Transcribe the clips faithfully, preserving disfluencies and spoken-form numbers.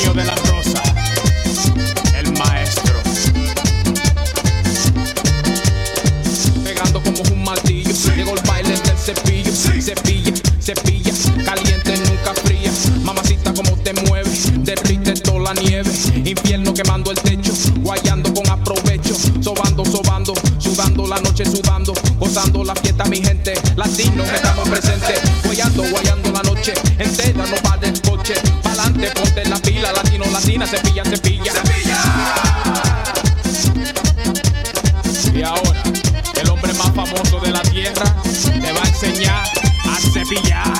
Antonio de la Rosa, el maestro. Pegando como un martillo, llegó el baile del cepillo. Cepilla, cepilla, caliente nunca fría. Mamacita como te mueve, derrite toda la nieve. Infierno quemando el techo, guayando con aprovecho. Sobando, sobando, sudando la noche sudando. Gozando la fiesta mi gente, latinos estamos presentes. Guayando, guayando la noche entera, no va del coche. Pa'lante, ponte la pila, latino, latina, cepilla, cepilla. ¡Cepilla! Y ahora, el hombre más famoso de la tierra te va a enseñar a cepillar.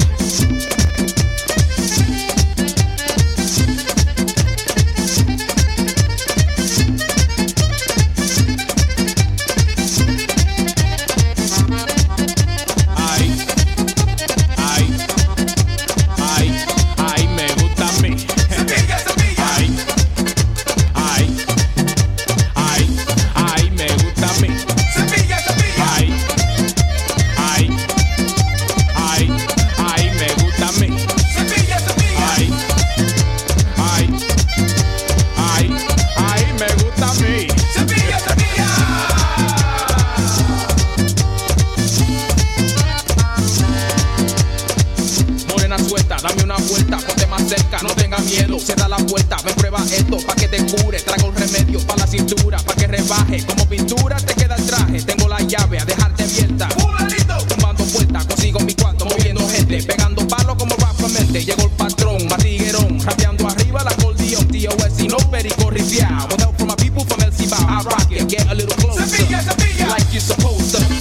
Dame una vuelta, ponte más cerca, no tengas miedo. Se da la vuelta, ven prueba esto, pa' que te cure. Traigo un remedio pa' la cintura, pa' que rebaje. Como pintura te queda el traje, tengo la llave a dejarte abierta. Tumbando puertas, consigo mi cuarto, moviendo gente. Pegando palos como rapamente, llegó el patrón, matiguerón. Rapeando arriba la acordeón, T O S y no perico ripiao. With help from my people from El Cibao, I rock it, get a little closer. Cepilla, cepilla. Like you're supposed to.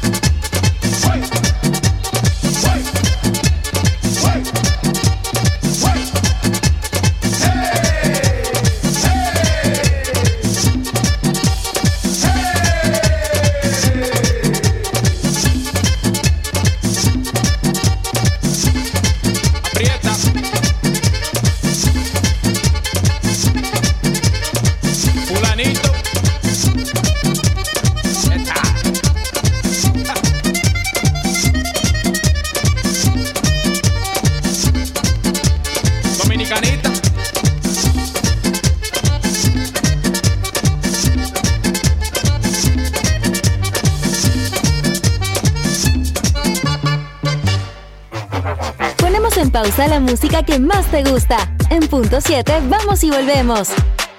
Pausa la música que más te gusta. En punto siete, vamos y volvemos.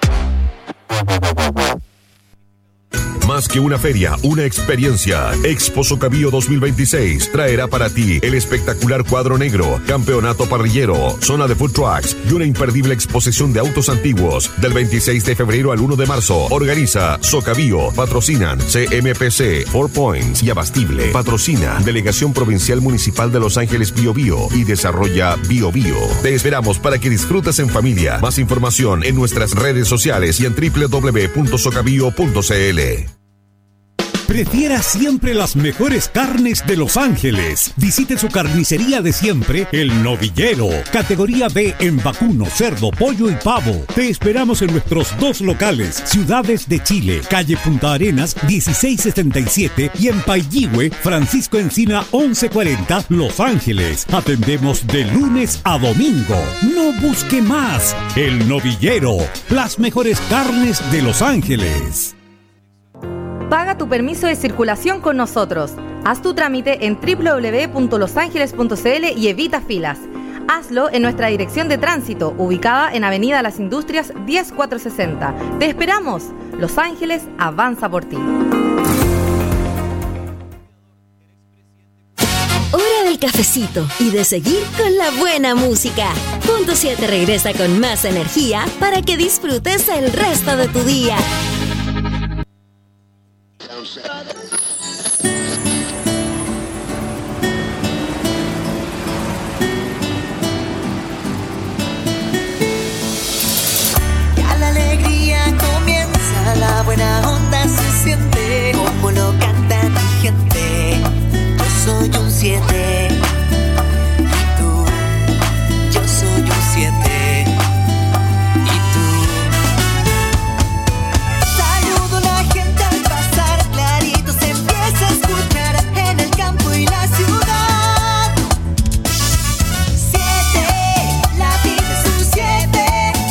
Más que una feria, una experiencia. Expo Socabío dos mil veintiséis traerá para ti el espectacular cuadro negro, campeonato parrillero, zona de food trucks y una imperdible exposición de autos antiguos. Del veintiséis de febrero al uno de marzo. Organiza Socabío. Patrocinan C M P C, Four Points y Abastible. Patrocina Delegación Provincial Municipal de Los Ángeles Bio Bio y desarrolla Bio Bio. Te esperamos para que disfrutes en familia. Más información en nuestras redes sociales y en doble u doble u doble u punto socabio punto c l. Prefiera siempre las mejores carnes de Los Ángeles. Visite su carnicería de siempre, El Novillero. Categoría B en vacuno, cerdo, pollo y pavo. Te esperamos en nuestros dos locales, Ciudades de Chile, calle Punta Arenas, dieciséis setenta y siete y en Pailligüe, Francisco Encina, once cuarenta, Los Ángeles. Atendemos de lunes a domingo. No busque más. El Novillero. Las mejores carnes de Los Ángeles. Paga tu permiso de circulación con nosotros. Haz tu trámite en doble u doble u doble u punto los ángeles punto c l y evita filas. Hazlo en nuestra dirección de tránsito, ubicada en Avenida Las Industrias diez mil cuatrocientos sesenta. ¡Te esperamos! Los Ángeles avanza por ti. Hora del cafecito y de seguir con la buena música. Punto siete regresa con más energía para que disfrutes el resto de tu día. Ya la alegría comienza, la buena onda se siente, como lo canta mi gente. Yo soy un siete, y tú, yo soy un siete. Siete, la vida es un siete.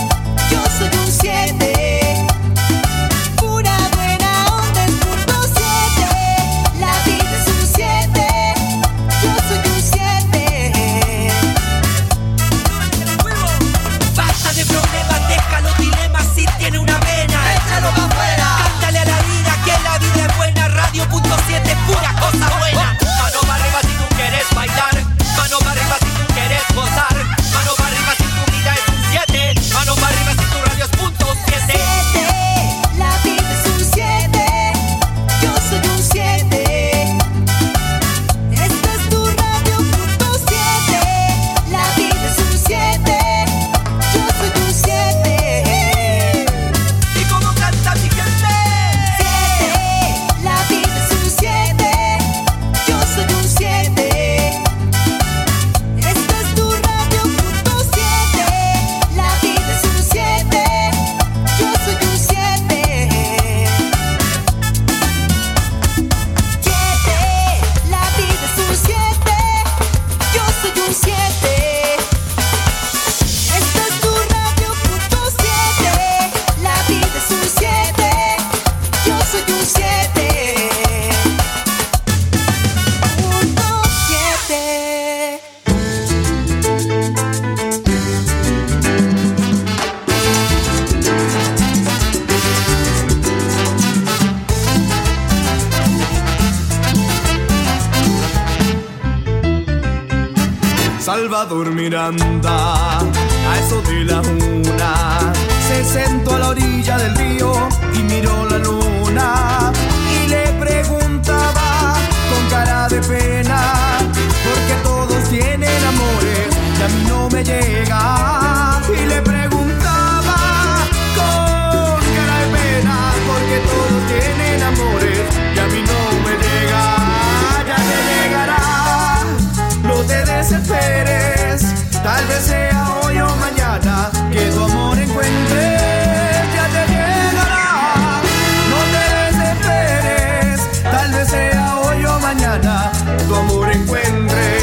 Salvador Miranda, a eso de la una, se sentó a la orilla del río y miró la luna y le preguntaba con cara de pena, porque todos tienen amores y a mí no me llega. Y le preguntaba con cara de pena, porque todos tienen amores y a mí no me llega. Ya te llegará, no te desesperes, tal vez sea hoy o mañana que tu amor encuentres. Ya te llegará, no te desesperes, tal vez sea hoy o mañana tu amor encuentres.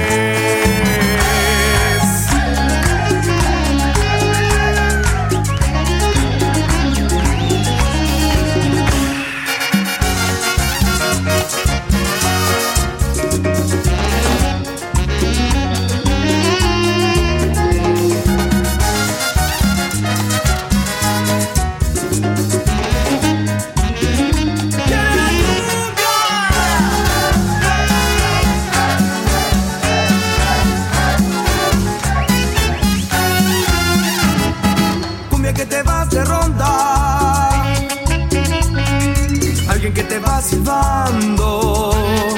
Que te va silbando,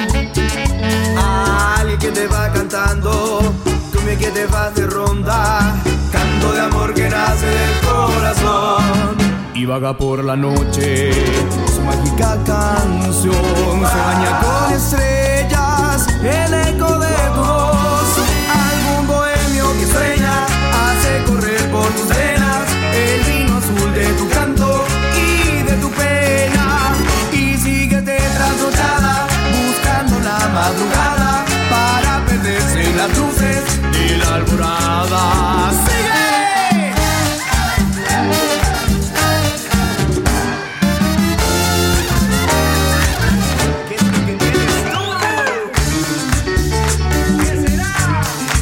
alguien que te va cantando, cumbia que te va de ronda, canto de amor que nace del corazón y vaga por la noche. Su mágica canción se baña con estrellas, el eco de tu voz, algún bohemio que sueña hace correr por tus venas el vino azul de tu canto y de tu pena. Síguete trasnochada, buscando la madrugada para perderse en las luces de la alborada. ¡Sigue! ¿Qué, qué tienes tú? ¿Qué será?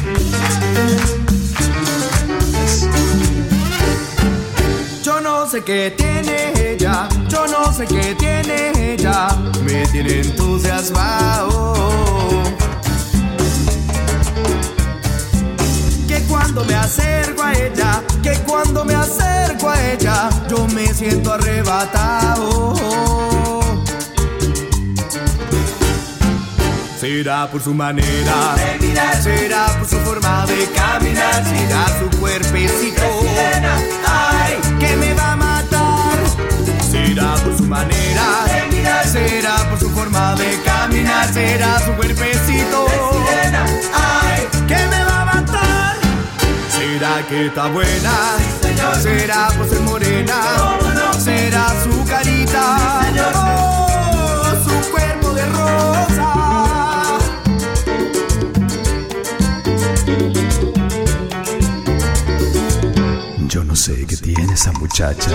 Yo no sé qué tiene ella, yo no sé qué tiene ella, me tiene entusiasmado. Que cuando me acerco a ella, que cuando me acerco a ella, yo me siento arrebatado. Será por su manera de mirar, será por su forma de caminar, será su cuerpecito, ay, que me va a matar. Será por su manera de mirar, será por su forma de caminar, será su cuerpecito, ay, que me va a matar. Será que está buena, será por ser morena, será su carita, oh, su cuerpo de rosa. Yo no sé qué tiene esa muchacha.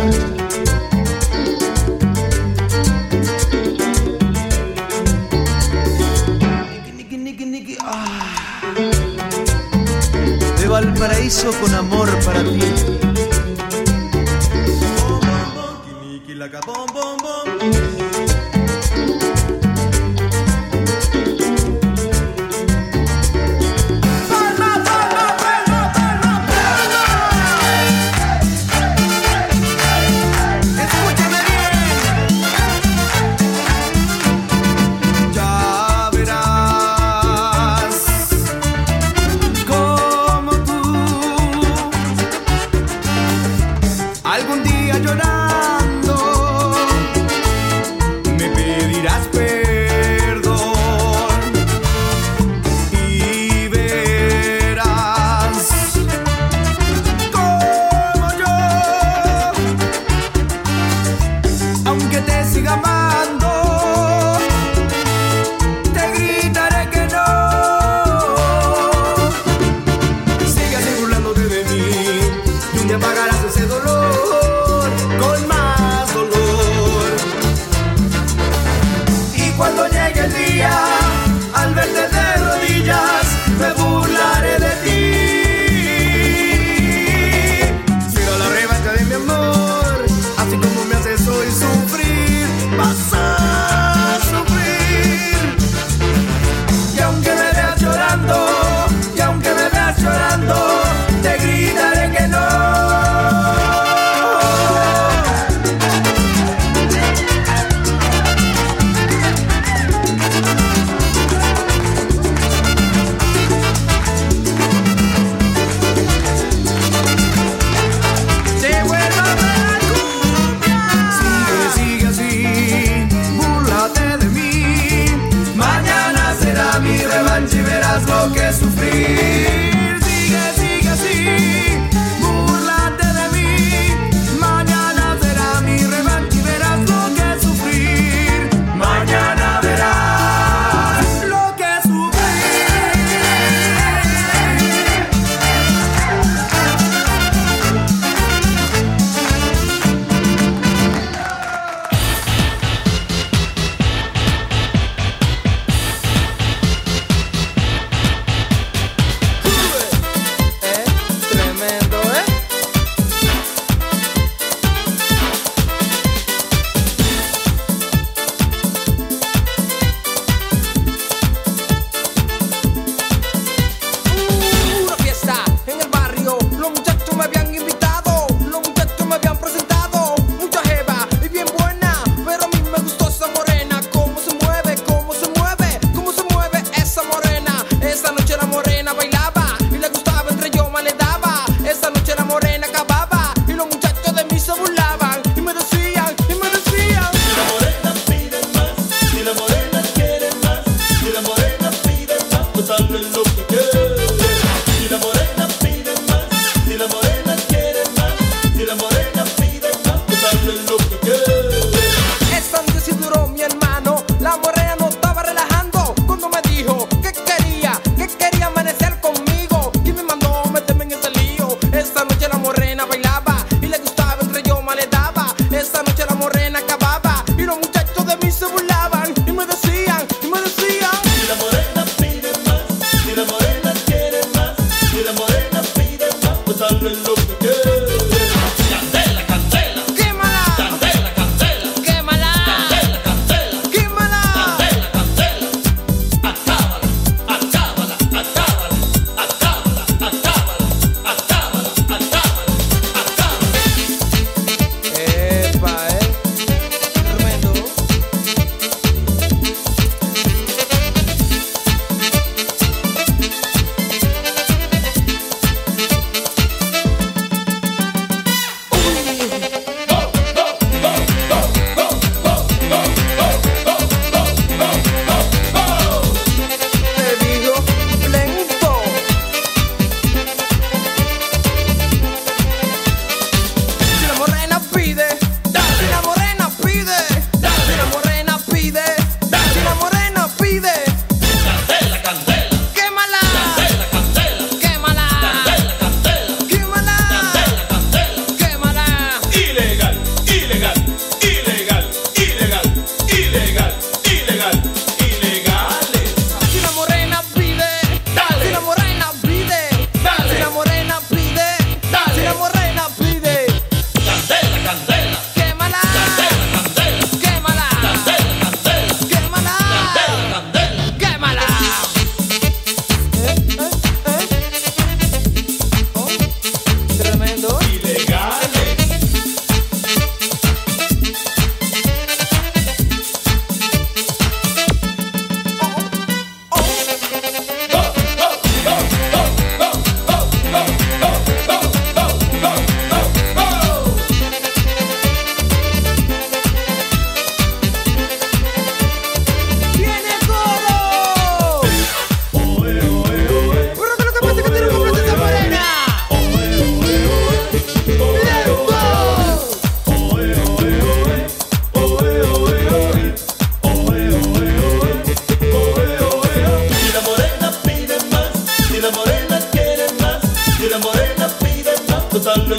De Valparaíso con amor para ti. Te apagarás ese dolor con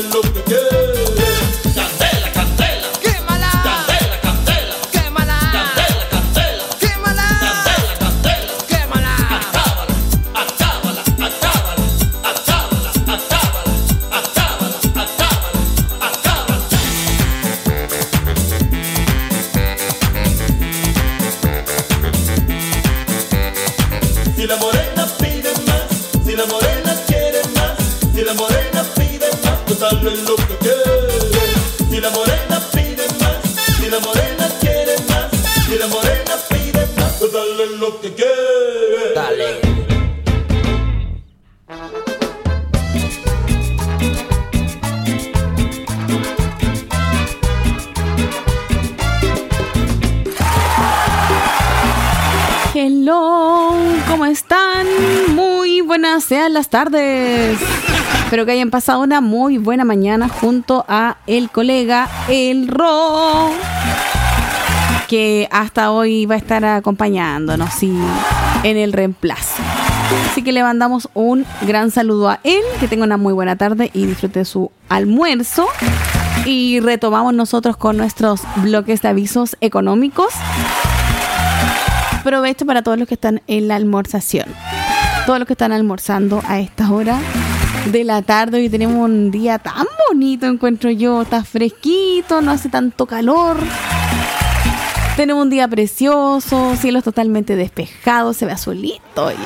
lo que quiere. Candela, candela. Quémala. Candela, candela. Quémala. Candela, candela. Quémala. Candela, candela. Quémala. Acábala, acábala, acábala, acábala, acábala, acábala, acábala, acábala. Si la morena pide más, si la morena quiere más, si la morena pide más, pues dale lo que quiere. Si la morena pide más, si la morena quiere más, si la morena pide más, pues dale lo que quiere. Dale. Hello, ¿cómo están? Muy buenas sean las tardes. Espero que hayan pasado una muy buena mañana junto a el colega El Ro, que hasta hoy va a estar acompañándonos, sí, en el reemplazo. Así que le mandamos un gran saludo a él, que tenga una muy buena tarde y disfrute su almuerzo. Y retomamos nosotros con nuestros bloques de avisos económicos. Aprovecho para todos los que están en la almorzación, todos los que están almorzando a esta hora de la tarde. Hoy tenemos un día tan bonito, encuentro yo. Está fresquito, no hace tanto calor. Tenemos un día precioso, cielos totalmente despejados, se ve azulito, oye.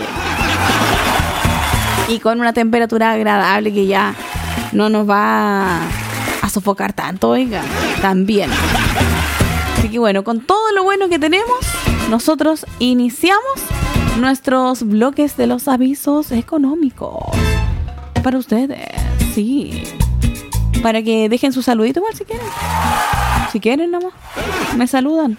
Y con una temperatura agradable que ya no nos va a sofocar tanto, oiga, también. Así que bueno, con todo lo bueno que tenemos, nosotros iniciamos nuestros bloques de los avisos económicos para ustedes, sí, para que dejen su saludito igual si quieren, si quieren nomás, me saludan,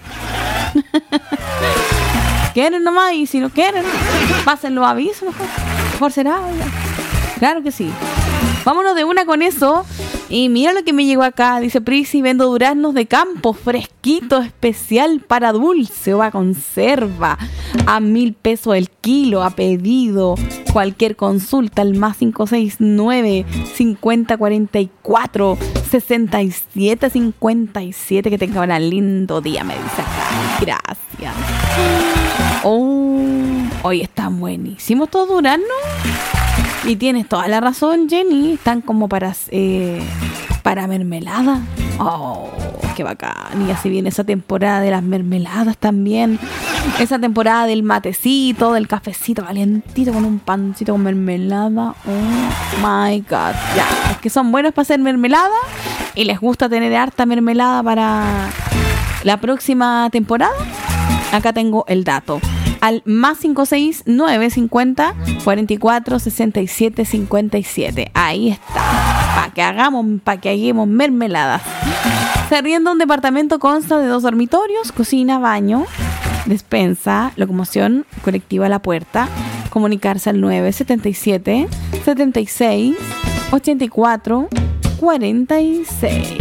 quieren nomás, y si no quieren, pasen los avisos mejor, mejor será, oiga. Claro que sí. Vámonos de una con eso. Y mira lo que me llegó acá. Dice Prisi, vendo duraznos de campo fresquito, especial para dulce o a conserva, a mil pesos el kilo, a pedido. Cualquier consulta al más cinco seis nueve, cincuenta cuarenta y cuatro, sesenta y siete cincuenta y siete. Que tenga un lindo día, me dice acá. Gracias. Oh, hoy están buenísimos estos duraznos. Y tienes toda la razón, Jenny. Están como para eh, para mermelada. Oh, qué bacán. Y así viene esa temporada de las mermeladas también. Esa temporada del matecito, del cafecito calientito con un pancito con mermelada. Oh my God. Ya, es que son buenos para hacer mermelada y les gusta tener harta mermelada para la próxima temporada. Acá tengo el dato. Al más cinco seis nueve, cincuenta, cuarenta y cuatro, sesenta y siete, cincuenta y siete. Ahí está. Para que hagamos, para que hagamos mermeladas. Se arrienda un departamento, consta de dos dormitorios, cocina, baño, despensa, locomoción colectiva a la puerta. Comunicarse al nueve setenta y siete, setenta y seis, ochenta y cuatro, cuarenta y seis.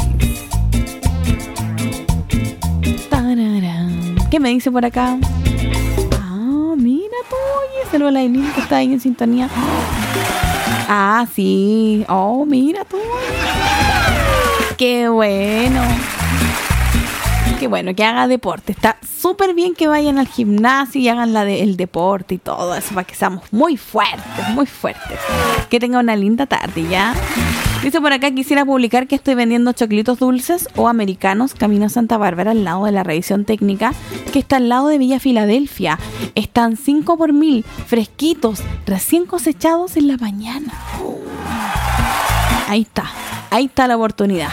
Tararán. ¿Qué me dice por acá? Mira tú, oye, saludos a la Eileen que está ahí en sintonía. Ah, sí. Oh, mira tú. Qué bueno. Qué bueno, que haga deporte. Está súper bien que vayan al gimnasio y hagan la de, el deporte y todo eso para que seamos muy fuertes, muy fuertes. Que tengan una linda tarde, ¿ya? Dice por acá, quisiera publicar que estoy vendiendo choclitos dulces o americanos camino a Santa Bárbara, al lado de la revisión técnica, que está al lado de Villa Filadelfia. Están cinco por mil, fresquitos, recién cosechados en la mañana. Uh. Ahí está, ahí está la oportunidad.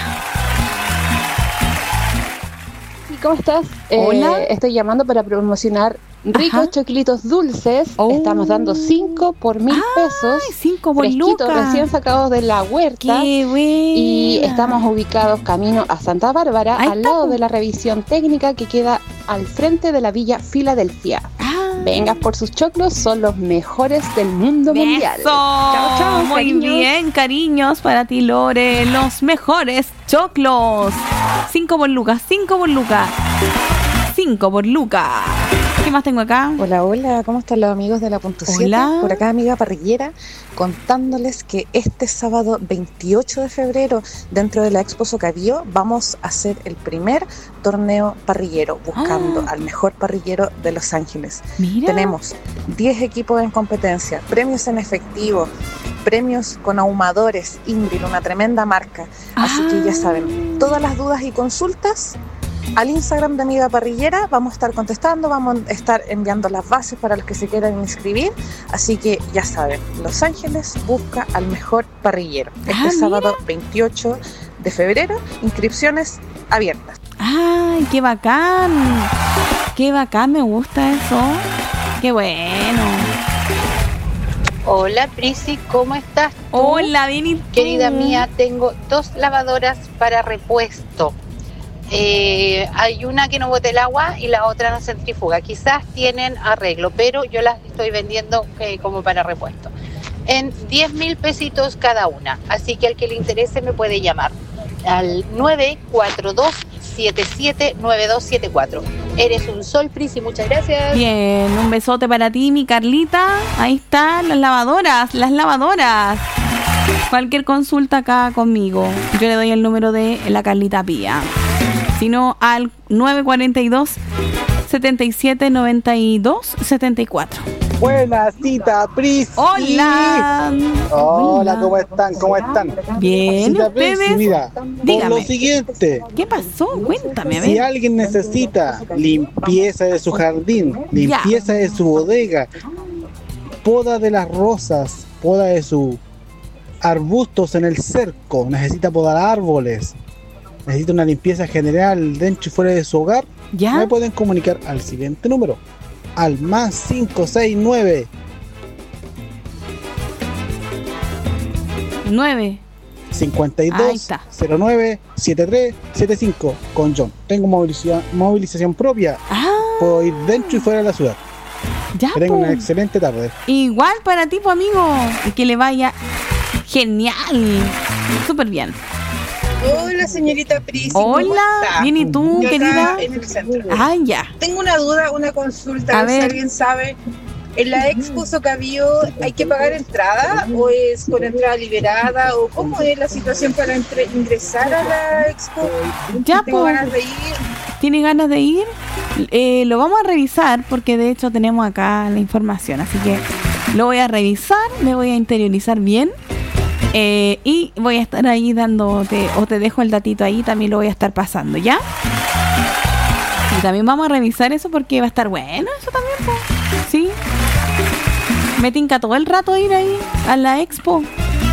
¿Cómo estás? Hola. Eh, estoy llamando para promocionar ricos Ajá. choclitos dulces. Oh. Estamos dando cinco por mil pesos. cinco por lucas. Recién sacados de la huerta. Qué buena. Y estamos ubicados camino a Santa Bárbara, Ahí al está. lado de la revisión técnica que queda al frente de la Villa Filadelfia. Ah. Vengas por sus choclos, son los mejores del mundo Beso. mundial. Chao, chao. Muy cariños. bien, cariños para ti, Lore. Los mejores choclos. cinco por lucas, cinco por lucas. cinco por lucas. ¿Qué más tengo acá? Hola, hola, ¿cómo están los amigos de la punto siete? Hola. Por acá, amiga parrillera, contándoles que este sábado veintiocho de febrero, dentro de la Expo Socavio, vamos a hacer el primer torneo parrillero, buscando Ah. al mejor parrillero de Los Ángeles. Mira. Tenemos diez equipos en competencia, premios en efectivo, premios con ahumadores, Ingrid, una tremenda marca. Así que ya saben, todas las dudas y consultas al Instagram de Amiga Parrillera, vamos a estar contestando, vamos a estar enviando las bases para los que se quieran inscribir, así que ya saben, Los Ángeles busca al mejor parrillero. Este Ah, sábado veintiocho de febrero, inscripciones abiertas. ¡Ay, qué bacán! ¡Qué bacán! Me gusta eso. ¡Qué bueno! Hola Prisi, ¿cómo estás tú? Hola, bien y tú. Querida mía, tengo dos lavadoras para repuesto. Eh, hay una que no bota el agua y la otra no centrifuga. Quizás tienen arreglo, pero yo las estoy vendiendo eh, como para repuesto. En diez mil pesitos cada una. Así que al que le interese me puede llamar al nueve cuatro dos, siete siete, nueve dos siete cuatro. Eres un sol, Prisi, muchas gracias. Bien, un besote para ti, mi Carlita. Ahí están las lavadoras, las lavadoras. Cualquier consulta acá conmigo, yo le doy el número de la Carlita Pía. Sino al nueve cuatro dos, siete siete, nueve dos siete cuatro. Buena cita, Pris. Hola. Hola, ¿cómo están? ¿Cómo están? Bien, Cita, ¿ustedes? Pris, mira, Dígame. por lo siguiente. ¿Qué pasó? Cuéntame, a ver. Si alguien necesita limpieza de su jardín, limpieza de su bodega, poda de las rosas, poda de sus arbustos en el cerco, necesita podar árboles, necesita una limpieza general dentro y fuera de su hogar, ¿ya? Me pueden comunicar al siguiente número, al más cinco seis nueve nueve cincuenta y Ahí dos, está. cero nueve, setenta y tres, setenta y cinco con John. Tengo movilización, movilización propia. Puedo ir dentro y fuera de la ciudad. Ya, Que tengan po. una excelente tarde. Igual para ti, pues, amigo. Y que le vaya genial. Súper bien. Hola, señorita Pris. Hola, bien, ¿y tú, Yo acá querida? en el centro. Ah, ya. Tengo una duda, una consulta, A a ver si ver. alguien sabe. ¿En la Expo Socavio hay que pagar entrada o es con entrada liberada o cómo es la situación para entre- ingresar a la Expo? Ya, Tengo pues. ganas de ir. ¿Tienes ganas de ir? Eh, lo vamos a revisar porque de hecho tenemos acá la información. Así que lo voy a revisar, me voy a interiorizar bien. Eh, y voy a estar ahí dándote, o te dejo el datito ahí, también lo voy a estar pasando, ¿ya? Y también vamos a revisar eso porque va a estar bueno eso también, po. ¿Sí? Me tinca todo el rato ir ahí a la expo.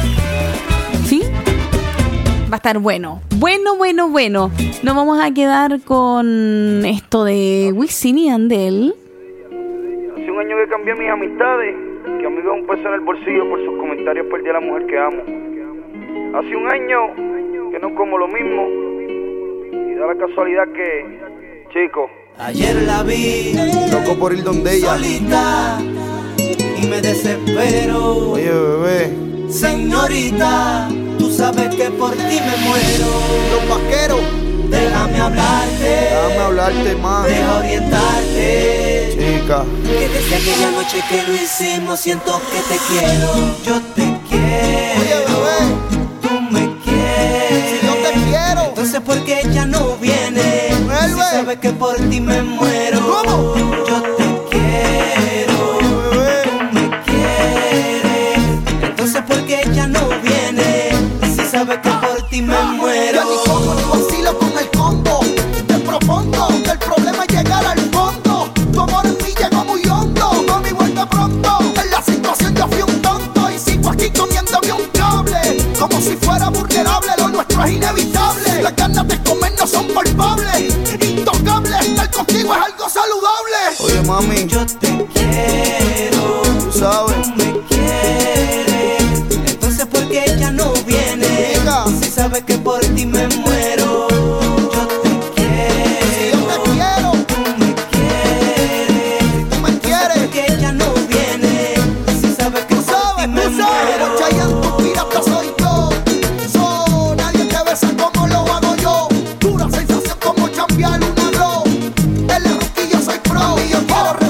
¿Sí? Va a estar bueno. Bueno, bueno, bueno. Nos vamos a quedar con esto de Wisin y Yandel. Hace un año que cambié mis amistades, que amigo es un peso en el bolsillo por sus comentarios perdí a la mujer que amo. Hace un año que no como lo mismo y da la casualidad que, chico, Ayer la vi, loco por ir donde ella. solita, y me desespero. Oye, bebé, Señorita, tú sabes que por ti me muero. los vaqueros, Déjame hablarte, déjame hablarte más, deja orientarte. chica. Que desde aquella noche que lo hicimos siento que te quiero. Yo te quiero. Oye, bebé, Tú me quieres. si yo te quiero, Entonces ¿por qué ella no viene? Vuelve. Si sabes que por ti me muero. ¿Cómo? Yo te quiero. bebé, Tú me quieres. Entonces ¿por qué ella no viene? Si sabes que por ti me muero. Yo ni como ni vacilo con el combo. Te propongo que el problema es llegar al fondo. Tu amor en mí llegó muy hondo. Mami, vuelve pronto. En la situación yo fui un tonto y sigo aquí comiéndome un cable. Como si fuera vulnerable, lo nuestro es inevitable. Las ganas de comer no son palpables. Intocable, estar contigo es algo saludable. oye mami, Yo te quiero. tú sabes, Tú me quieres. Entonces ¿por qué ella no viene? Diga. Si sabes que por ti me muero. Yo te Si yo quiero. te quiero, Tú me quieres. tú me quieres. Porque ella no viene. Si sabes que Tú por ti sabes, me tú sabes, muero. Chayanne, tu pirata soy yo. So, nadie te besa como lo hago yo. Dura sensación como chambear una glow. El rookie yo soy pro y yo quiero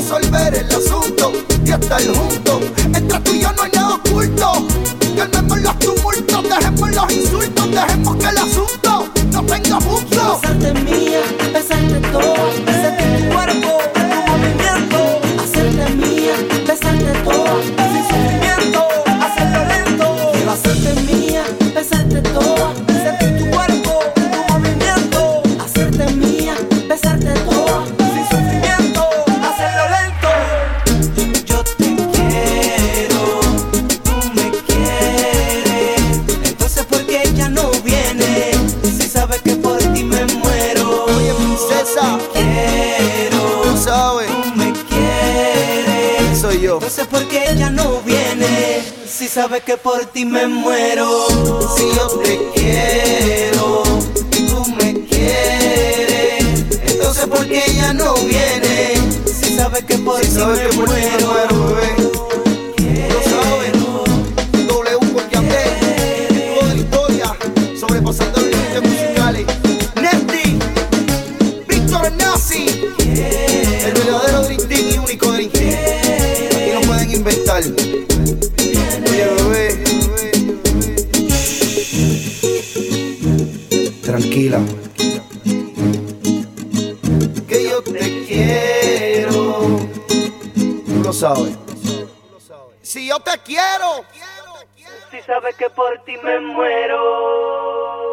Si sabes que por ti me muero, si yo te quiero y tú me quieres, entonces ¿por qué ella no viene? Si sabes que por si ti sabes me que por muero, ti me muero, bebé. Lo sabes, W con Yandel, toda la historia, sobrepasando los límites musicales. Nesty, Víctor Nazi, el verdadero Dream Team y único Dream Team. Aquí no pueden inventar. Tranquila, que yo te quiero, tú lo sabes. Si yo te quiero, si sabes que por ti me muero.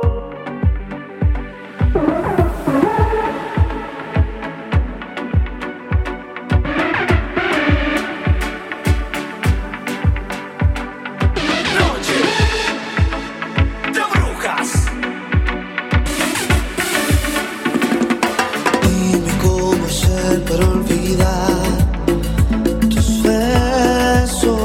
Para olvidar tus besos,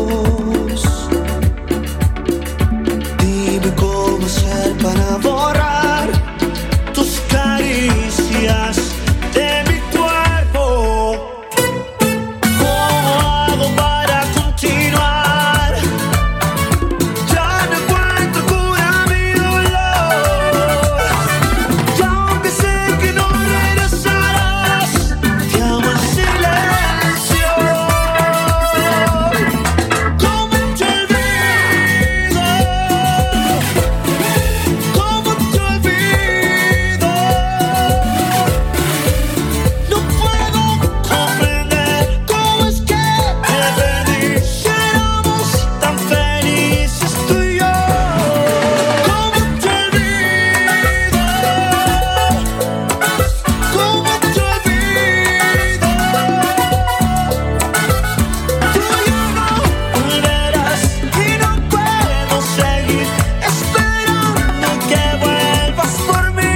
dime cómo hacer para borrar tus caricias de mi cuerpo. ¿Cómo hago para continuar? Ya no encuentro cura a mi dolor, y aunque sé que no regresarás, te amo en silencio. ¿Cómo te olvido? ¿Cómo te olvido? No puedo comprender cómo es que te perdí. Si éramos tan felices tú y yo. ¿Cómo te olvido? ¿Cómo te olvido? Tú ya no volverás y no puedo seguir esperando que vuelvas por mí.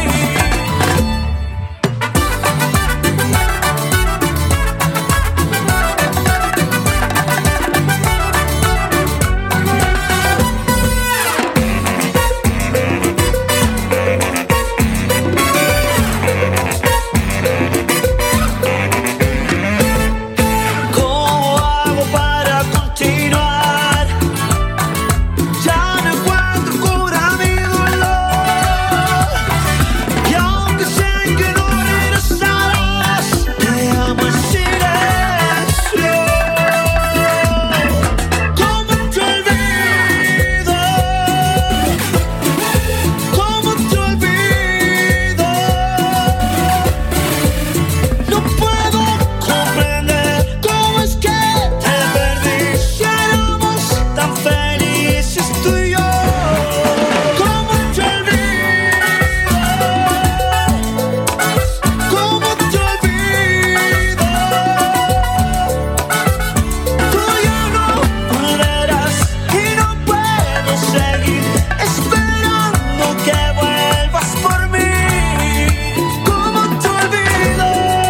¿Cómo hago para continuar? Ya no encuentro cura a mi dolor, y aunque sé que no regresarás, te amo en silencio. ¿Cómo te olvido? ¿Cómo te olvido? No puedo comprender cómo es que te perdí. Si éramos tan felices tú y yo. ¿Cómo te olvido? ¿Cómo te olvido? Tú ya no volverás y no puedo seguir esperando que vuelvas por mí. ¿Cómo te olvido,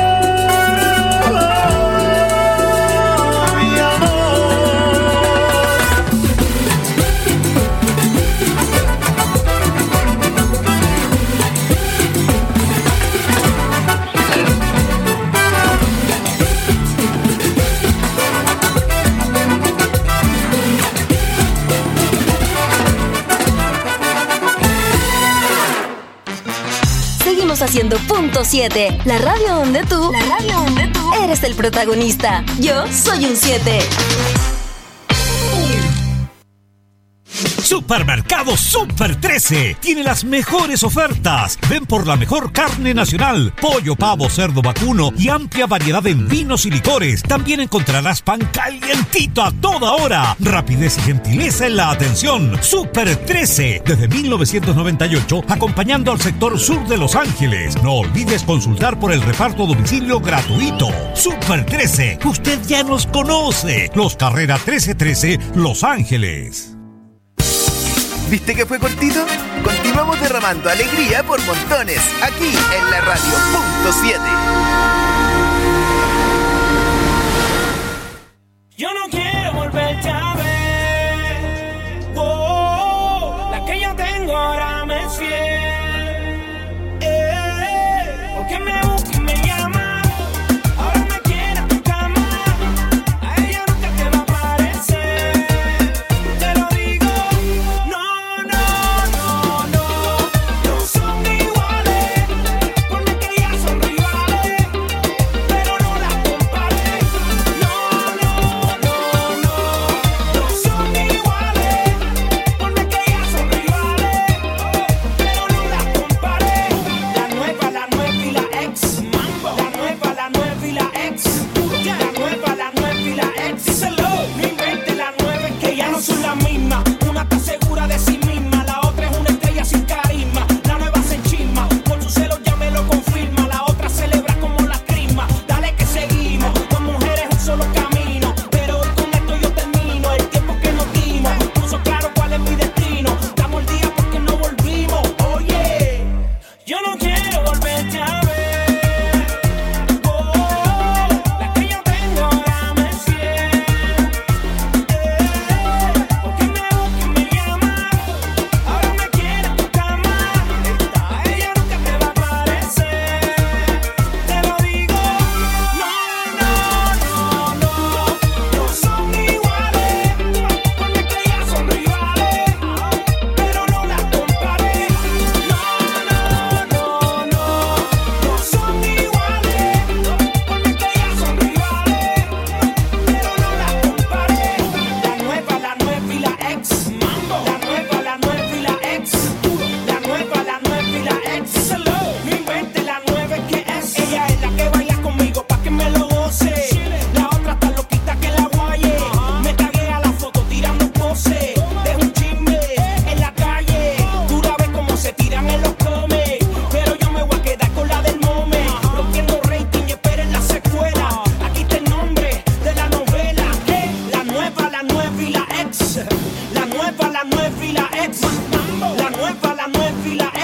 mi amor? Seguimos haciendo Punto siete, la radio donde tú, la radio donde tú eres el protagonista. Yo soy un siete. Supermercado Super trece tiene las mejores ofertas. Ven por la mejor carne nacional, pollo, pavo, cerdo, vacuno y amplia variedad en vinos y licores. También encontrarás pan calientito a toda hora. Rapidez y gentileza en la atención. Super trece, desde mil novecientos noventa y ocho, acompañando al sector sur de Los Ángeles. No olvides consultar por el reparto a domicilio gratuito. Super trece, usted ya nos conoce. Los Carrera trece trece, Los Ángeles. ¿Viste que fue cortito? Continuamos derramando alegría por montones, aquí en la radio Punto siete. Yo no quiero volverte a ver.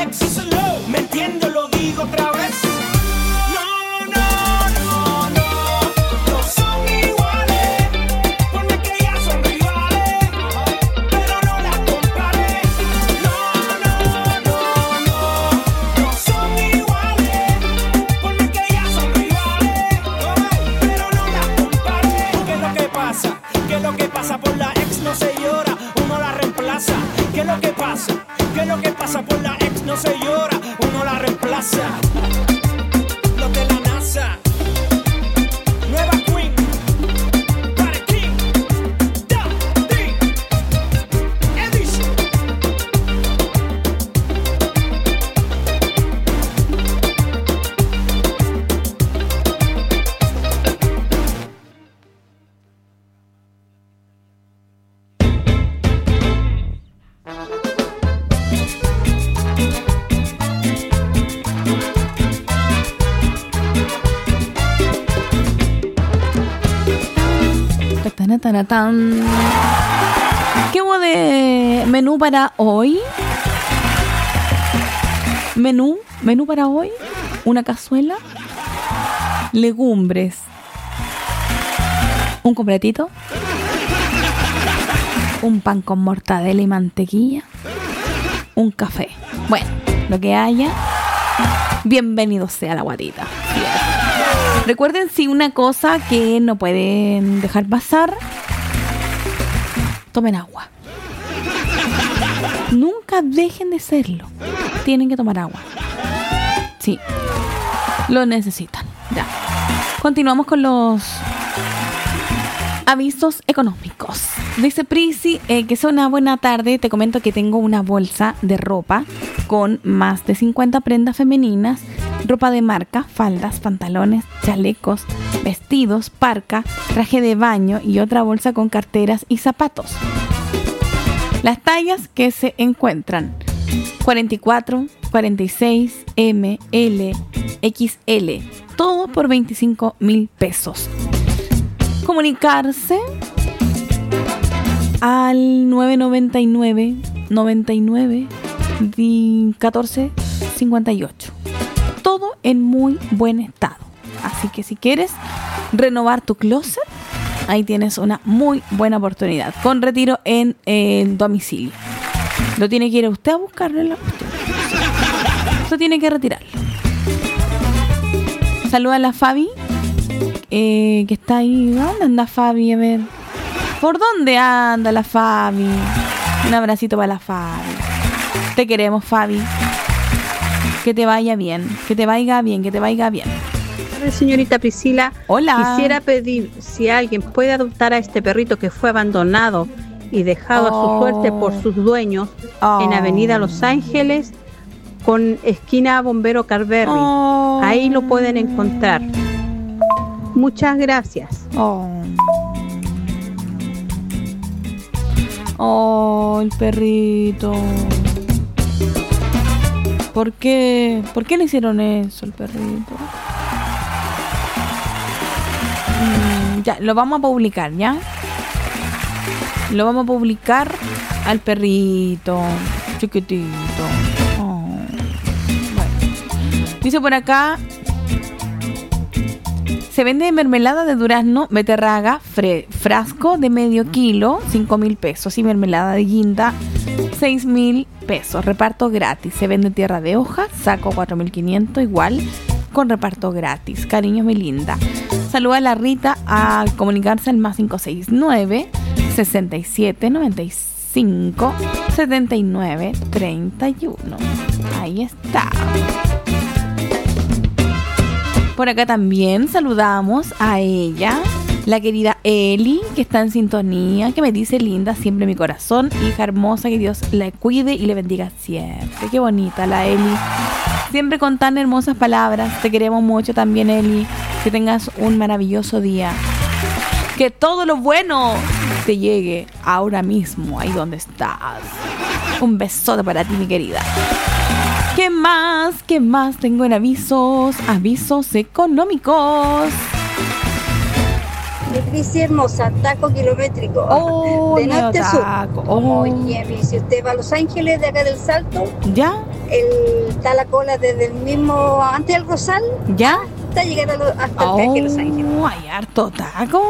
ex, me entiendo, lo digo otra vez. No, no, no, no, no son iguales, porque que ya son rivales, pero no las comparé. No, no, no, no, no son iguales, porque que ya son rivales, pero no las comparé. ¿Qué es lo que pasa? ¿Qué es lo que pasa? Por la ex no se llora, uno la reemplaza. ¿Qué es lo que pasa? ¿Qué es lo que pasa? Por la ex no se llora, uno la reemplaza. Los de la NASA, nueva queen, para King, Da, Di, Edition. Taratán. ¿Qué hubo de menú para hoy? Menú, menú para hoy. Una cazuela, legumbres, un completito, un pan con mortadela y mantequilla, un café. Bueno, lo que haya, bienvenido sea la guatita. Recuerden, si una cosa que no pueden dejar pasar, tomen agua. Nunca dejen de serlo. Tienen que tomar agua. Sí, lo necesitan. Ya. Continuamos con los avisos económicos. Dice Prisi, eh, que sea una buena tarde. Te comento que tengo una bolsa de ropa con más de cincuenta prendas femeninas, ropa de marca, faldas, pantalones, chalecos, vestidos, parca, traje de baño y otra bolsa con carteras y zapatos. Las tallas que se encuentran: cuarenta y cuatro, cuarenta y seis, M, L, X L, todo por veinticinco mil pesos. Comunicarse al nueve noventa y nueve, noventa y nueve, catorce, cincuenta y ocho. Todo en muy buen estado. Así que si quieres renovar tu closet, ahí tienes una muy buena oportunidad, con retiro en, en domicilio. Lo tiene que ir a usted a buscarlo en la cuestión. Usted tiene que retirarlo. Saluda a la Fabi, eh, que está ahí. ¿Dónde anda Fabi? A ver. ¿Por dónde anda la Fabi? Un abracito para la Fabi. Te queremos, Fabi. Que te vaya bien, que te vaya bien, que te vaya bien. Señorita Priscila, hola. Quisiera pedir si alguien puede adoptar a este perrito que fue abandonado y dejado oh. a su suerte por sus dueños oh. en Avenida Los Ángeles con esquina Bombero Carberry. Oh. Ahí lo pueden encontrar. Muchas gracias. Oh, oh el perrito. ¿Por qué? ¿Por qué le hicieron eso al perrito? Mm, ya, lo vamos a publicar, ¿ya? Lo vamos a publicar al perrito chiquitito. Oh. Bueno. Dice por acá: se vende mermelada de durazno beterraga, fre- frasco de medio kilo, cinco mil pesos. Y mermelada de guinda, seis mil pesos. Reparto gratis. Se vende tierra de hojas, saco cuatro mil quinientos, igual, con reparto gratis. Cariño, mi linda. Saluda a la Rita al comunicarse al más cinco seis nueve, sesenta y siete, noventa y cinco, setenta y nueve, treinta y uno. Ahí está. Por acá también saludamos a ella, la querida Eli, que está en sintonía, que me dice: linda siempre mi corazón, hija hermosa, que Dios la cuide y le bendiga siempre. Qué bonita la Eli, siempre con tan hermosas palabras. Te queremos mucho también, Eli. Que tengas un maravilloso día. Que todo lo bueno te llegue ahora mismo, ahí donde estás. Un besote para ti, mi querida. ¿Qué más? ¿Qué más tengo en avisos? Avisos económicos. Mi Prisi hermosa, taco kilométrico. Oh, de norte a sur. taco. Oh. Oye, si usted va a Los Ángeles, de acá del Salto, ¿Ya? el, está la cola desde el mismo, antes del Rosal. ¿Ya? Hasta llegar a lo, hasta Oh, el peaje de Los Ángeles. hay harto taco.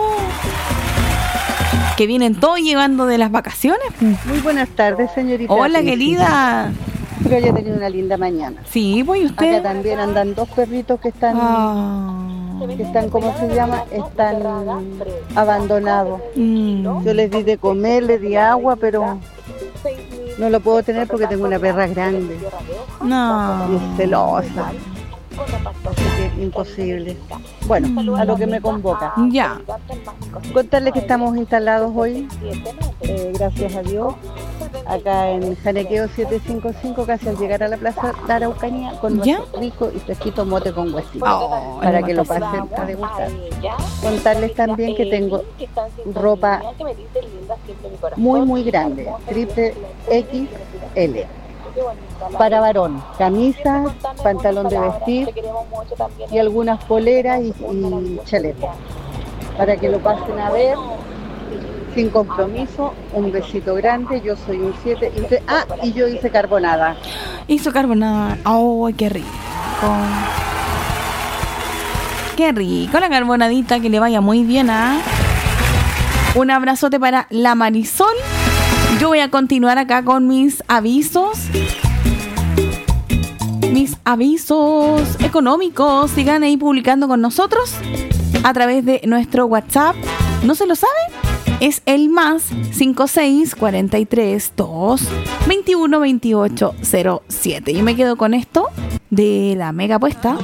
Que vienen todos llegando de las vacaciones. Muy buenas tardes, señorita. Hola, Prisi. querida. Espero haya tenido una linda mañana. Sí, pues, ¿y usted? Acá también andan dos perritos que están, Ah. que están, ¿cómo se llama? Están abandonados. Mm. Yo les di de comer, les di agua, pero no lo puedo tener porque tengo una perra grande. No. Y es celosa. Así que imposible. Bueno, a lo que me convoca. Ya. Contarles que estamos instalados hoy, eh, gracias a Dios, acá en Janequeo setecientos cincuenta y cinco, casi al llegar a la plaza de Araucanía, con nuestro rico y fresquito mote con huesito, Oh, para el que lo motecito. pasen a degustar. Contarles también que tengo ropa muy muy grande, triple equis ele, para varón, camisas, pantalón de vestir y algunas poleras y, y chalecos, para que lo pasen a ver sin compromiso. Un besito grande, yo soy un siete y usted, ah, y yo hice carbonada. Hizo carbonada. Oh, qué rico. Qué rico la carbonadita, que le vaya muy bien, ¿ah? Un abrazote para la Marisol. Yo voy a continuar acá con mis avisos. Mis avisos económicos. Sigan ahí publicando con nosotros a través de nuestro WhatsApp. ¿No se lo sabe? Es el más cinco seis cuatro tres dos veintiuno veintiocho cero siete. Yo me quedo con esto de la mega apuesta.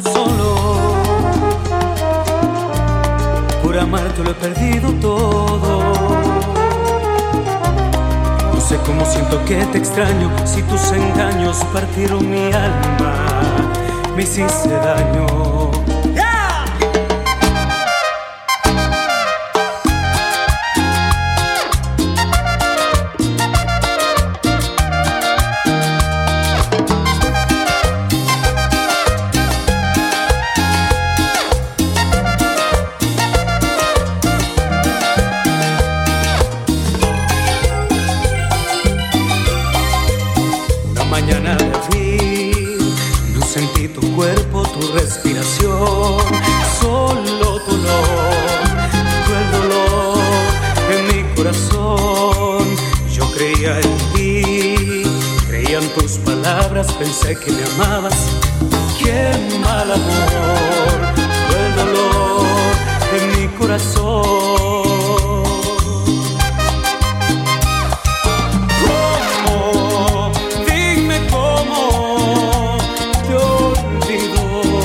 Por amarte lo he perdido todo. No sé cómo siento que te extraño, si tus engaños partieron mi alma, me hiciste daño. Respiración, solo tu olor, el dolor en mi corazón. Yo creía en ti, creía en tus palabras, pensé que me amabas. Qué mal amor, el dolor en mi corazón. ¿Cómo? Dime cómo te olvido.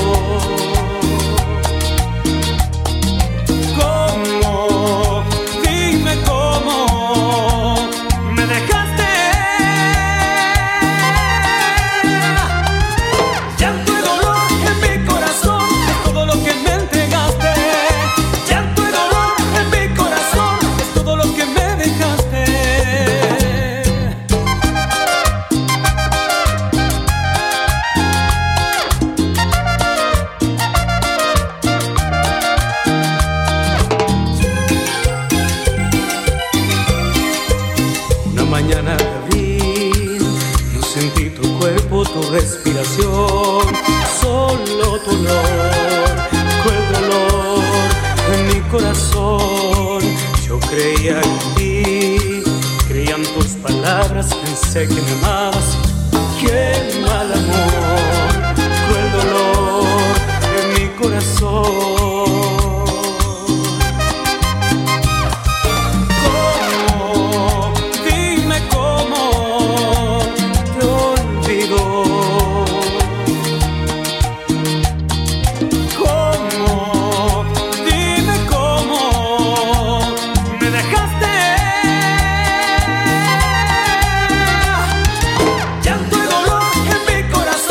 Respiración, solo tu olor, el dolor en mi corazón. Yo creía en ti, creía en tus palabras, pensé que me amabas. Qué mal amor, el dolor en mi corazón. Corazón.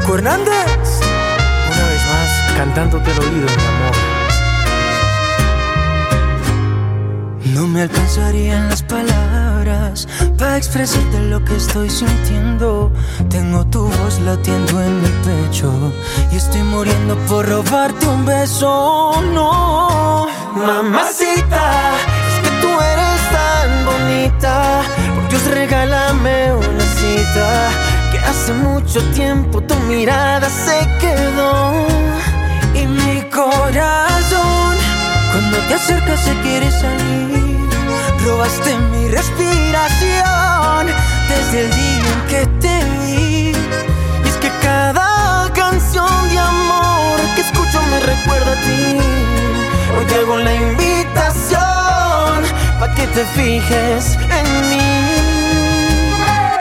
Paco Hernández, una vez más cantándote el oído, mi amor. No me alcanzarían las palabras para expresarte lo que estoy sintiendo. Tengo tu voz latiendo en mi pecho y estoy muriendo por robarte un beso. No, mamacita, es que tú eres tan bonita. Por Dios, regálame una cita, que hace mucho tiempo tu mirada se quedó. Y mi corazón, cuando te acercas se quiere salir. Robaste mi respiración desde el día en que te vi. Y es que cada canción de amor que escucho me recuerda a ti. Hoy te hago la invitación pa' que te fijes en mí.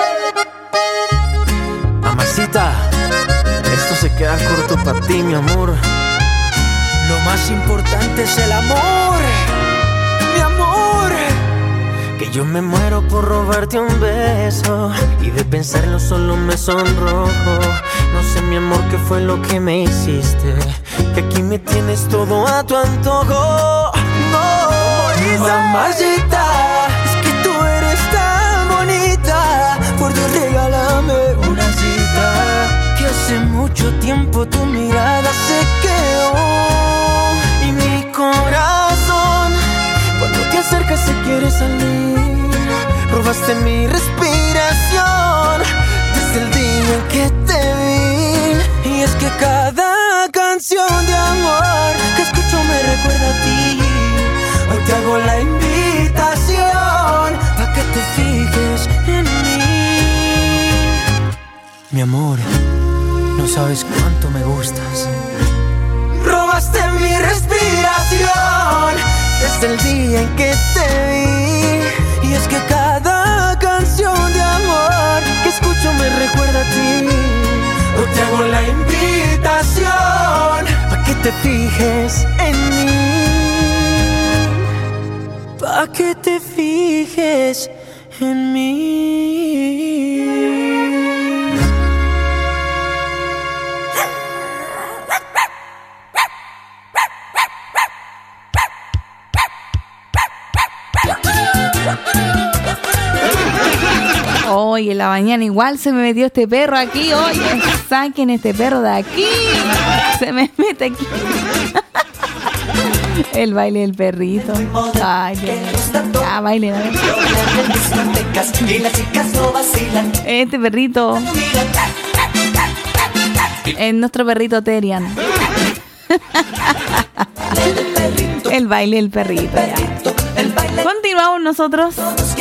Mamacita, esto se queda corto para ti, mi amor. Lo más importante es el amor, mi amor. Que yo me muero por robarte un beso y de pensarlo solo me sonrojo. No sé, mi amor, qué fue lo que me hiciste, que aquí me tienes todo a tu antojo. No, mamacita, es que tú eres tan bonita. Por Dios, regálame una cita, que hace mucho tiempo tu mirada se quedó. Y mi corazón, cuando te acercas se quiere salir. Robaste mi respiración desde el día en que te vi. Y es que cada canción de amor que escucho me recuerda a ti. Hoy te hago la invitación pa' que te fijes en mí. Mi amor, no sabes cuánto me gustas. Robaste mi respiración desde el día en que te vi. Y es que cada canción de amor que escucho me recuerda a ti. Hoy te hago la invitación pa' que te fijes en mí, pa' que te fijes en mí. Hoy en la mañana igual se me metió este perro aquí. Oye, saquen este perro de aquí. Se me mete aquí. El baile del perrito. Ay, ya, ya baile. Este perrito es nuestro perrito Terian. El baile del perrito. Ya. Continuamos nosotros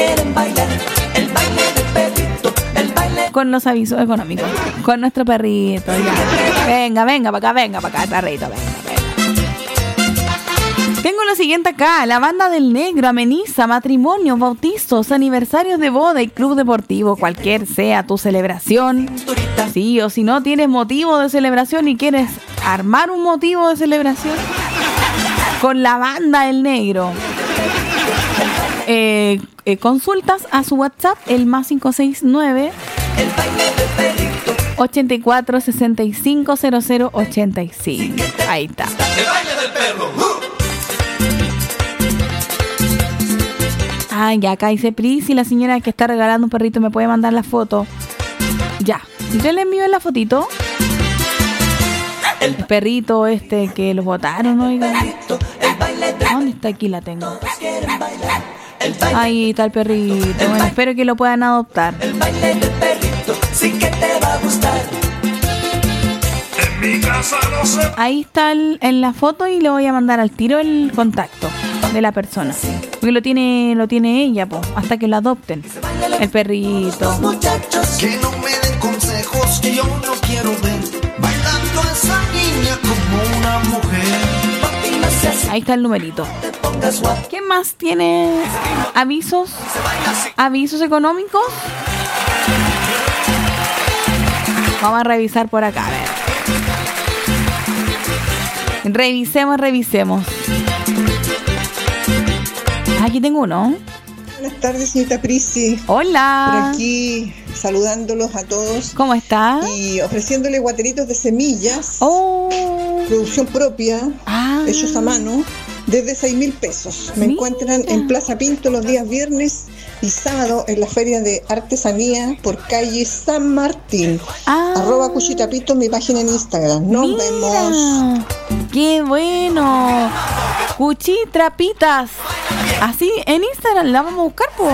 con los avisos económicos, con nuestro perrito. Ya. Venga, venga para acá, venga para acá, perrito, venga, venga. Tengo lo siguiente acá: la Banda del Negro ameniza matrimonios, bautizos, aniversarios de boda y club deportivo, cualquier sea tu celebración. Sí, o si no tienes motivo de celebración y quieres armar un motivo de celebración con la Banda del Negro. Eh, eh, consultas a su WhatsApp, el más cinco seis nueve ochenta y cuatro sesenta y cinco cero cero ochenta y cinco. Ahí está. El baile del perro. Ah, ya acá dice Pris, y la señora que está regalando un perrito me puede mandar la foto. Ya, yo le envío la fotito. El perrito este que lo botaron, oiga. ¿Dónde está? Aquí la tengo. Ahí está el perrito. Bueno, espero que lo puedan adoptar. El baile del perrito sí que te va a gustar. En mi casa no se... Ahí está el, en la foto, y le voy a mandar al tiro el contacto de la persona, porque lo tiene lo tiene ella, po, hasta que lo adopten. El perrito. Que no me den consejos, que yo no quiero ver bailando a esa niña como una mujer. Ahí está el numerito. ¿Qué más tiene? ¿Avisos? ¿Avisos económicos? Vamos a revisar por acá, a ver. Revisemos, revisemos. Aquí tengo uno. Buenas tardes, señorita Prisi. Hola. Por aquí saludándolos a todos. ¿Cómo está? Y ofreciéndole guateritos de semillas. Oh. Producción propia, ah. hechos a mano, desde seis mil pesos. Me Mira. encuentran en Plaza Pinto los días viernes y sábado en la Feria de Artesanía por calle San Martín. Ah. Arroba Cuchitapito, mi página en Instagram. Nos Mira. vemos. ¡Qué bueno! Cuchitrapitas. Así en Instagram la vamos a buscar, po.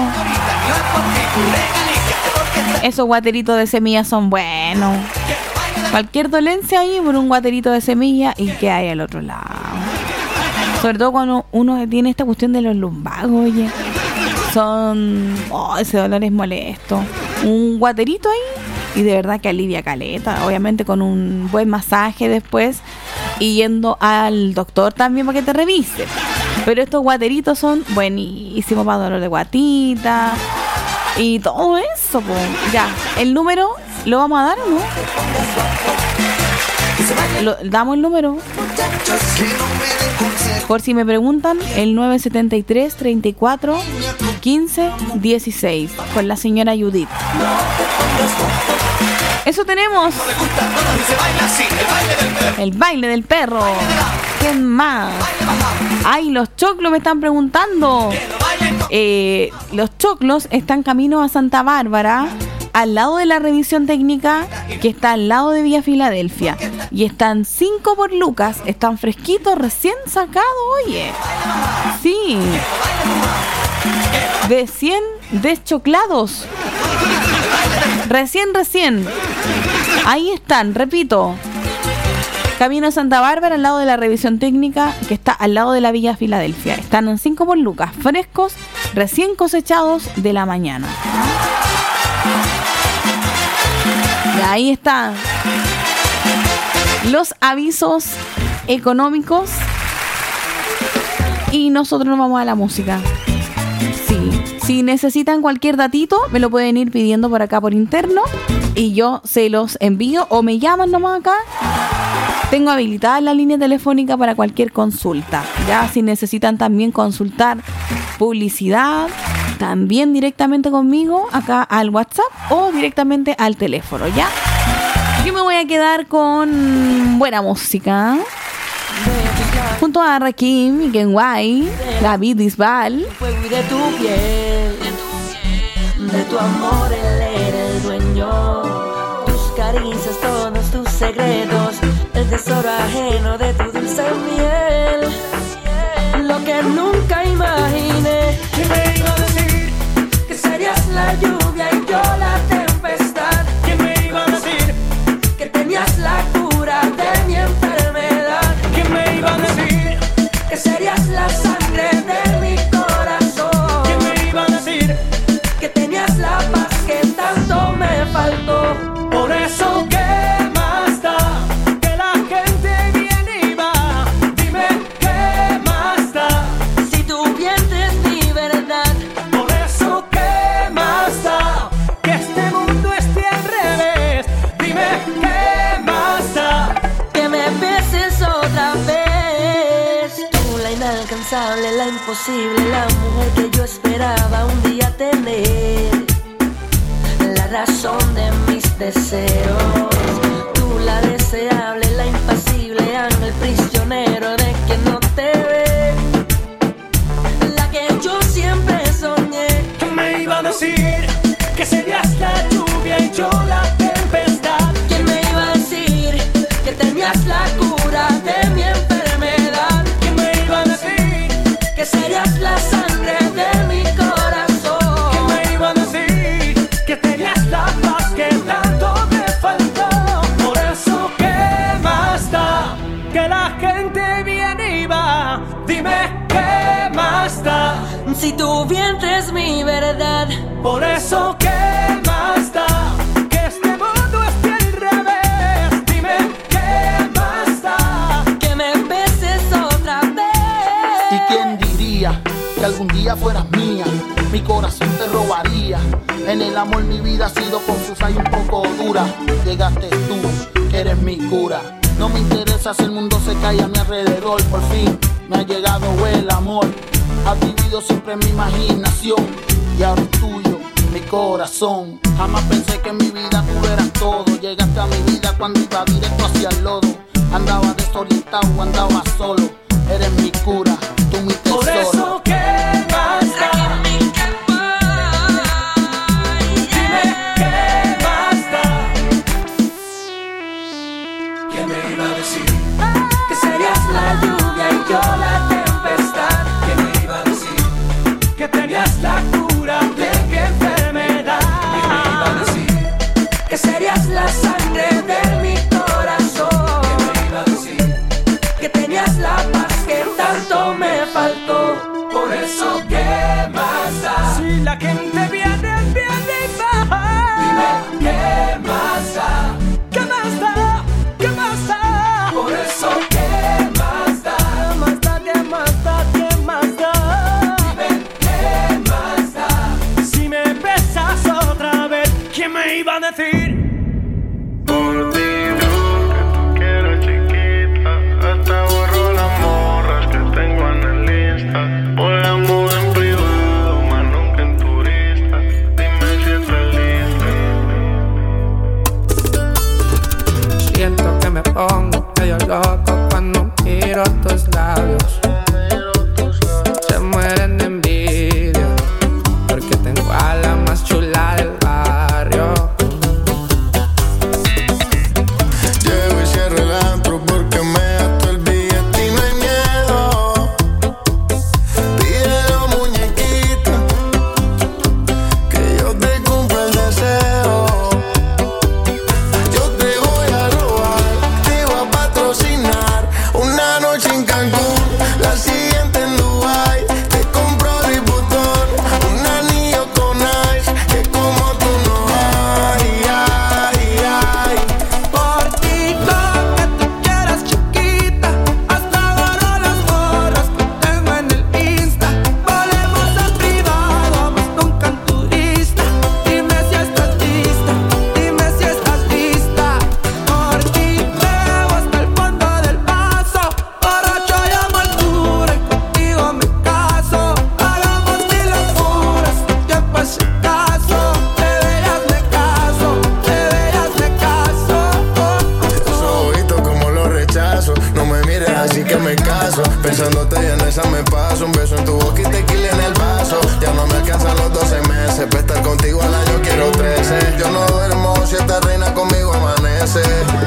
Esos guateritos de semillas son buenos. Cualquier dolencia ahí por un guaterito de semilla y que hay al otro lado. Sobre todo cuando uno tiene esta cuestión de los lumbagos, oye. Son... Oh, ese dolor es molesto. Un guaterito ahí y de verdad que alivia caleta. Obviamente con un buen masaje después y yendo al doctor también para que te revise. Pero estos guateritos son buenísimos para dolor de guatita y todo eso, pues. Ya, el número lo vamos a dar, ¿o no? Lo, damos el número. Por si me preguntan, el nueve siete tres, treinta y cuatro, quince, dieciséis con la señora Judith. Eso tenemos. El baile del perro. ¿Qué más? Ay, los choclos me están preguntando. Eh, los choclos están camino a Santa Bárbara, al lado de la revisión técnica que está al lado de Vía Filadelfia. Y están cinco por lucas. Están fresquitos, recién sacados, oye. Sí. De cien deschoclados. Recién, recién. Ahí están, repito. Camino a Santa Bárbara, al lado de la revisión técnica que está al lado de la Villa Filadelfia. Están en cinco por lucas, frescos, recién cosechados de la mañana. Y ahí están los avisos económicos. Y nosotros nos vamos a la música. Sí. Si necesitan cualquier datito, me lo pueden ir pidiendo por acá por interno y yo se los envío o me llaman nomás acá. Tengo habilitada la línea telefónica para cualquier consulta. Ya, si necesitan también consultar publicidad, también directamente conmigo acá al WhatsApp o directamente al teléfono, ¿ya? Yo me voy a quedar con buena música. Junto a Rakim y Kenway, David Bisbal. Fuego y de tu piel, de tu amor él era el dueño. Tus caricias, todos tus secretos, el tesoro ajeno de tu dulce miel. Lo que nunca imaginé, que me iba a decir que serías la lluvia y yo la tempestad. Que me iba a decir que tenías la cura de mi enfermedad. Que me iba a decir que serías la sangre de mi corazón. Que me iba a decir que tenías la paz que tanto me faltó. Por eso, ¿qué más da? Que la gente viene y va. Dime, ¿qué más da? Si tu vientre es mi verdad. Por eso, ¿qué más da? Que este mundo esté al revés. Dime, ¿qué más da? Que me beses otra vez. Tú, la inalcanzable, la imposible, la mujer que yo esperaba un día tener. La razón de mis deseos. Tú, la deseable, la impasible, ángel prisionero de quien no te ve. La que yo siempre soñé. Que me iba a decir que serías la lluvia y yo la tempestad. Que me iba a decir que tenías la cura de mi enfermedad. Que me iba a decir que serías la sangre de mi corazón. Que me iba a decir que tenías la paz que tanto me faltó. Por eso, ¿qué más da? Que la gente viene y va. Dime, ¿qué más da? Si tu vientre es mi verdad. Por eso, ¿qué más da? Que este mundo esté al revés. Dime, ¿qué más da? Que me beses otra vez. ¿Y quién diría que algún día fueras mía? Mi corazón te robaría. En el amor mi vida ha sido confusa y un poco dura. Llegaste tú, que eres mi cura. No me interesa si el mundo se cae a mi alrededor. Por fin me ha llegado el amor. Has vivido siempre en mi imaginación. y ahora es tuyo mi corazón. Jamás pensé que en mi vida tú eras todo. Llegaste a mi vida cuando iba directo hacia el lodo. Andaba desorientado, andaba solo. Eres mi cura, tú mi tesoro. Por eso que más da. Dime qué más da. ¿Quién me iba a decir que serías la lluvia y yo la tempestad? ¿Quién me iba a decir que tenías la cura de mi enfermedad? ¿Quién me iba a decir que serías la sangre de mi corazón? ¿Quién me iba a decir que tenías la paz que tanto me faltó? Por eso, ¿qué más da? Si la gente viene, viene y baja. Dime, ¿qué más da? ¿Qué más da? ¿Qué más da? Por eso, ¿qué más da? ¿Qué más da? ¿Qué más da? ¿Qué más da? Dime, ¿qué más da? Si me besas otra vez, ¿quién me iba a decir? Por ti yo que tú quieras chiquita, hasta borro las morras que tengo en el Insta. Volamos en privado, más nunca en turista. Dime si estás lista. Siento que me pongo medio loco cuando miro tus labios. Se mueren de envidia porque tengo a la más chula del barrio. Llego y cierro el antro porque me ato el billete y no hay miedo. Pídelo, muñequita, que yo te cumplo el deseo. Yo te voy a robar, te voy a patrocinar una noche en Cancún, la siguiente en Dubai. Te compro Louis Vuitton, un anillo con ice, que como tú no hay, ay, ay. Por ti lo que tú quieras chiquita, hasta borro las borras que tengo en el Insta. Volemos en privado, más nunca en turista. Dime si estás lista, dime si estás lista. Por ti bebo hasta el fondo del vaso, borracho llamo altura y contigo me caso. Hagamos mil locuras, tiempo es escaso. Deberías de caso, deberías de caso. Esos ojitos como los rechazo. No me mires así que me caso. Pensándote y en esa me paso. Un beso en tu boca y tequila en el vaso. Ya no me alcanzan los doce meses. Para estar contigo al año quiero trece. Yo no duermo si esta reina conmigo amanece.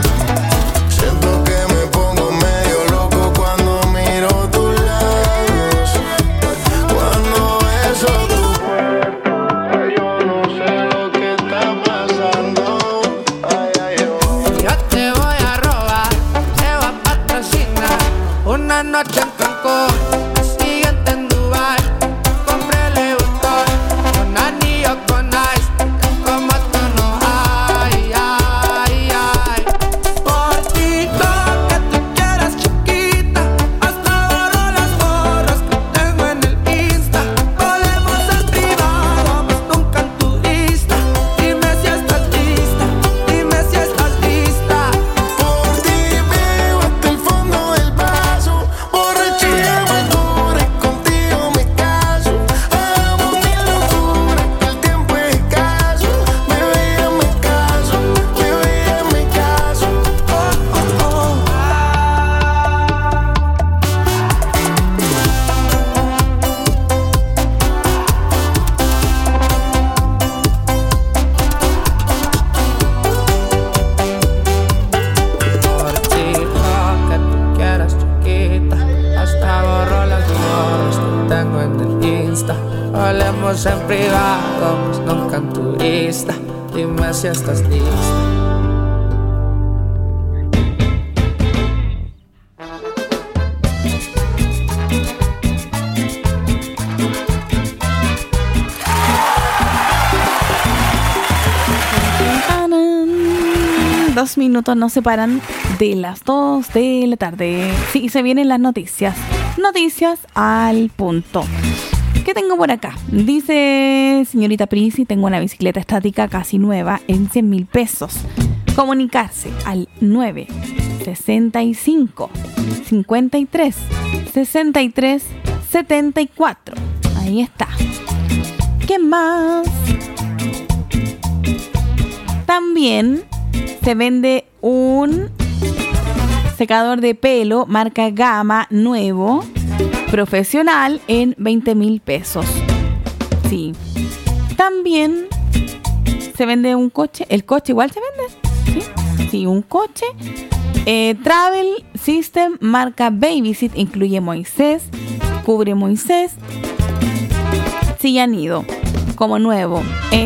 Siento que me pongo medio loco cuando miro tus labios. Cuando beso tu cuerpo, yo no sé lo que está pasando. Ay, ay, oh. Yo te voy a robar, te voy a patrocinar una noche en Cancún, la siguiente en Dubai. Compré Louis Vuitton, un anillo con ice, que como tú no hay, ay, ay. Por ti lo que tú quieras chiquita, hasta borro las borras que tengo en el Insta. Volemos en privado, más nunca en turista. Dime si estás lista, dime si estás lista. Por ti bebo hasta el fondo del vaso. Borrachera me cura y contigo me caso. Hagamos mil locuras que el tiempo es escaso. Bebé, ya me caso, bebé, ya me caso. Oh, oh, oh. Por ti lo que tú quieras chiquita, hasta borro las borras que tengo en el Insta. Hablemos en privado, más nunca en turista. Dime si estás lista. Dos minutos nos separan de las dos de la tarde. Sí, se vienen las noticias. Noticias al punto. ¿Qué tengo por acá? Dice señorita Prisi, tengo una bicicleta estática casi nueva en cien mil pesos. Comunicarse al nueve sesenta y cinco cincuenta y tres sesenta y tres setenta y cuatro. Ahí está. ¿Qué más? También se vende un secador de pelo marca Gama nuevo, profesional, en veinte mil pesos. Sí. También se vende un coche. ¿El coche igual se vende? Sí, sí, un coche. Eh, Travel System marca Babysit, incluye Moisés, cubre Moisés, silla nido, como nuevo.